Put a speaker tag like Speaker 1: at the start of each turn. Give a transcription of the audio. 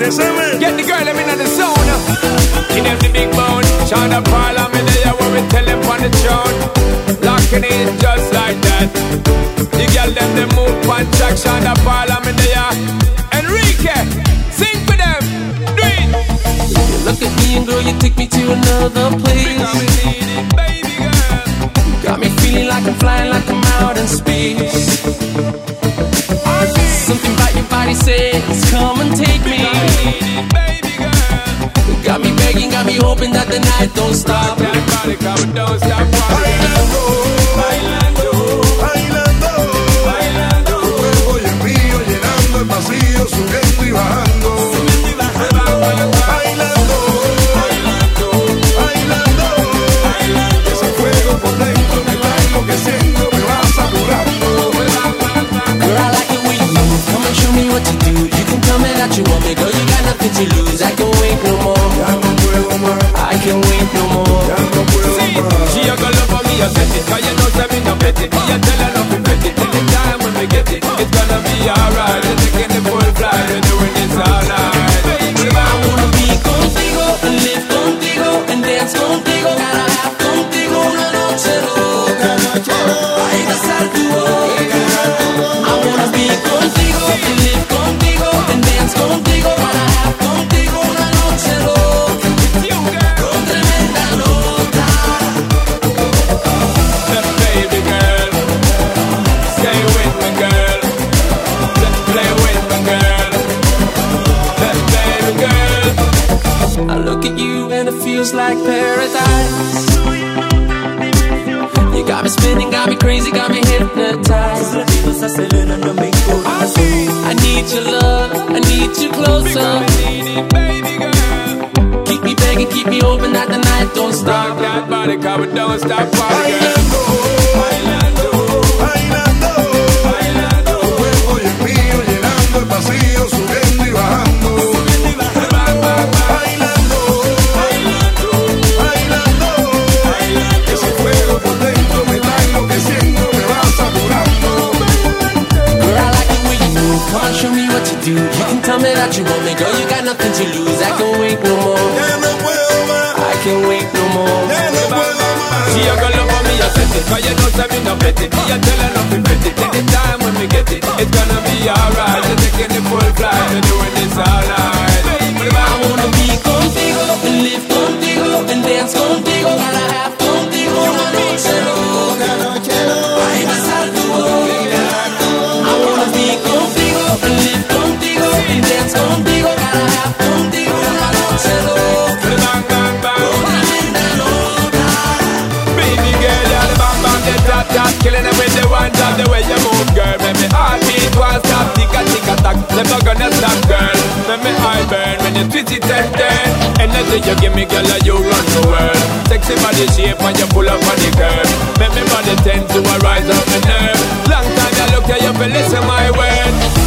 Speaker 1: Get the girl, I'm in the zone. In the big bone. Shonda Paul, I'm in there when we tell them on the throne. Locking in just like that. The girl, them, they move on track. Shonda Paul, I'm in there. Enrique, sing for them. Do it.
Speaker 2: You look at me and girl, you take me to another place.
Speaker 1: Baby girl.
Speaker 2: Got me feeling like I'm flying, like I'm out in space. Something about your body says, come and take me.
Speaker 1: Baby girl.
Speaker 2: Got me begging, got me hoping that the night don't stop.
Speaker 1: That body come, don't stop. Bailando, bailando, bailando, bailando. Tu cuerpo y el mío llenando el vacío, subiendo y bajando. Bailando, bailando, bailando, bailando. Ese fuego por dentro me va enloqueciendo, me va saturando.
Speaker 2: Girl, I like it when you move. Come and show me what you do. You can tell me that you want me, girl. You got nothing to lose. I can wait no more.
Speaker 1: Ya no puedo más.
Speaker 2: I can wait no more.
Speaker 1: Ya no puedo más. She a go love for me, I set it. 'Cause you know say me no bet it. Me a tell her not to bet it. Anytime when we get it, it's gonna be alright. We're taking the full flight. We're doing this all night.
Speaker 2: I wanna be contigo and live contigo and dance contigo. Gotta have contigo una noche loca. Ay, besar tu boca. I wanna be contigo and live contigo and dance contigo. Gotta have contigo una noche loca. Con tremenda nota.
Speaker 1: Baby girl, stay with me, girl. Let's play with me, girl. Baby girl.
Speaker 2: I look at you and it feels like paradise. You got me spinning, got me crazy, got me hypnotized. I need your love, I need you closer.
Speaker 1: Baby girl,
Speaker 2: Keep me begging, keep me hoping that the night don't stop.
Speaker 1: rock that body, come and don't stop, bailando, bailando, bailando, bailando. Tu cuerpo y el mío llenando el vacío, subiendo y bajando. Bailando, bailando, bailando, bailando. Ese fuego por dentro me está enloqueciendo, me va saturando.
Speaker 2: Girl, I like it when you move. Come on, show me what you do. You can tell me that you want me, girl. You got nothing to lose. I can wait no more.
Speaker 1: Ya no puedo más.
Speaker 2: I can wait no more.
Speaker 1: Ya no puedo más. She a go love for me, I set it. 'Cause you know say me no bet it. Me a tell her not to bet it. Anytime when we get it, it's gonna be alright. We're taking the full flight. We're doing this all night.
Speaker 2: I wanna be contigo and live contigo and dance contigo. Gotta have contigo una noche loca. Ay, besar tu boca. I wanna be contigo and live contigo and dance contigo. Gotta have contigo una noche loca.
Speaker 1: Bang, bang, bang.
Speaker 2: Tremenda nota.
Speaker 1: Baby girl, you're the bang bang, the top top, killing it with the one top. The way you move, girl, make me heartbeat won't stop. Tick a tick a tack, never gonna stop, girl. Make me eye burn when you twist it and turn. Energy you give me, girl, you run the world. Sexy body shape and you pull up on the curve. Make me body tend to a rise up my nerve. Long time you look at you, feel listen my word.